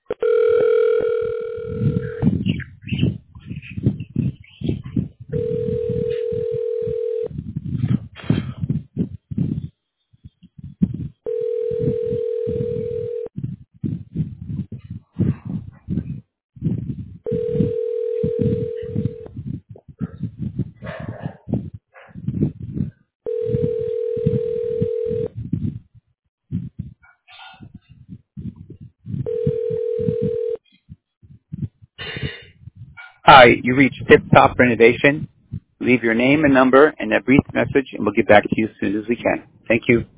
Hi, you reached Tip Top Renovation. Leave your name and number and a brief message, and we'll get back to you as soon as we can. Thank you.